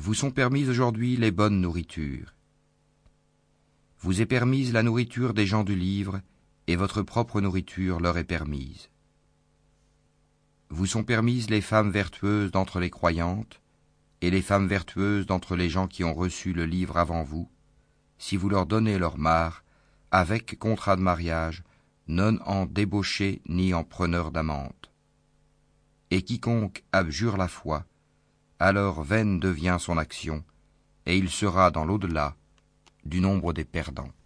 Vous sont permises aujourd'hui les bonnes nourritures. Vous est permise la nourriture des gens du livre, et votre propre nourriture leur est permise. Vous sont permises les femmes vertueuses d'entre les croyantes, et les femmes vertueuses d'entre les gens qui ont reçu le livre avant vous, si vous leur donnez leur mare, avec contrat de mariage, non en débauché ni en preneur d'amante. Et quiconque abjure la foi, alors vaine devient son action, et il sera dans l'au-delà du nombre des perdants.